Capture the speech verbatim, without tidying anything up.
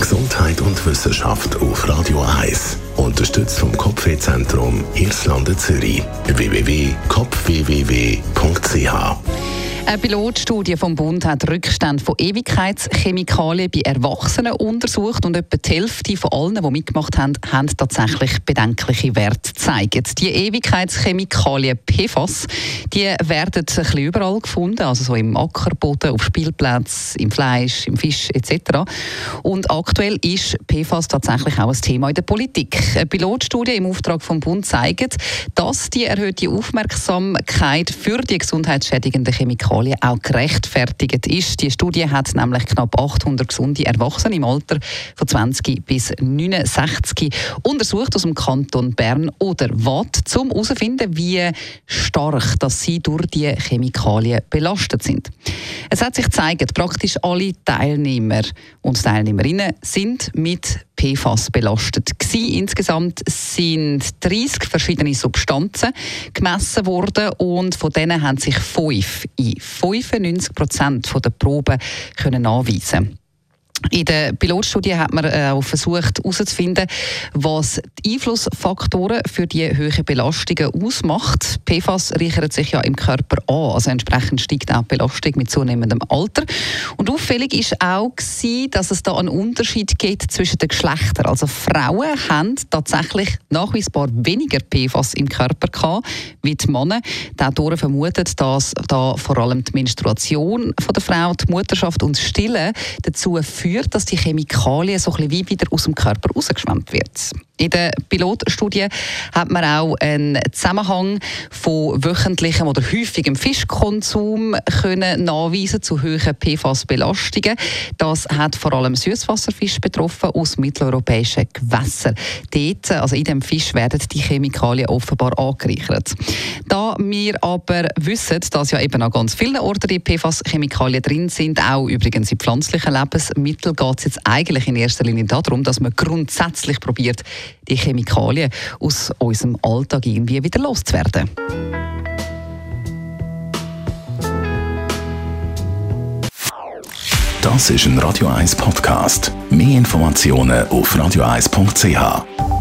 Gesundheit und Wissenschaft auf Radio eins. Unterstützt vom Kopfwehzentrum Irlande Zürich. w w w punkt kopf w w w punkt c h. Eine Pilotstudie vom Bund hat Rückstände von Ewigkeitschemikalien bei Erwachsenen untersucht und etwa die Hälfte von allen, die mitgemacht haben, haben tatsächlich bedenkliche Werte gezeigt. Die Ewigkeitschemikalien P F A S, die werden ein bisschen überall gefunden, also so im Ackerboden, auf Spielplätzen, im Fleisch, im Fisch et cetera. Und aktuell ist P F A S tatsächlich auch ein Thema in der Politik. Eine Pilotstudie im Auftrag vom Bund zeigt, dass die erhöhte Aufmerksamkeit für die gesundheitsschädigenden Chemikalien auch gerechtfertigt ist. Die Studie hat nämlich knapp achthundert gesunde Erwachsene im Alter von zwanzig bis neunundsechzig untersucht aus dem Kanton Bern oder Waadt, um herauszufinden, wie stark dass sie durch die Chemikalien belastet sind. Es hat sich gezeigt, praktisch alle Teilnehmer und Teilnehmerinnen sind mit P F A S belastet gewesen. Insgesamt sind dreissig verschiedene Substanzen gemessen worden und von denen haben sich fünf in fünfundneunzig Prozent der Proben können nachweisen. In der Pilotstudie hat man auch versucht herauszufinden, was die Einflussfaktoren für die hohen Belastungen ausmacht. P F A S reichert sich ja im Körper an, also entsprechend steigt auch die Belastung mit zunehmendem Alter. Und auffällig war auch, dass es da einen Unterschied gibt zwischen den Geschlechtern. Also Frauen haben tatsächlich nachweisbar weniger P F A S im Körper gehabt, wie die Männer. Dadurch vermutet, dass da vor allem die Menstruation von der Frau, die Mutterschaft und das Stillen dazu führt, dass die Chemikalien so ein bisschen wie wieder aus dem Körper rausgeschwemmt wird. In der Pilotstudie hat man auch einen Zusammenhang von wöchentlichem oder häufigem Fischkonsum können nachweisen zu hohen P F A S-Belastungen. Das hat vor allem Süßwasserfisch betroffen aus mitteleuropäischen Gewässern. Dort, also in dem Fisch, werden die Chemikalien offenbar angereichert. Da wir aber wissen, dass ja eben an ganz vielen Orten die P F A S-Chemikalien drin sind, auch übrigens in pflanzlichen Lebensmitteln, geht es jetzt eigentlich in erster Linie darum, dass man grundsätzlich probiert, die Chemikalien aus unserem Alltag irgendwie wieder loszuwerden. Das ist ein Radio eins Podcast. Mehr Informationen auf radio eins punkt c h.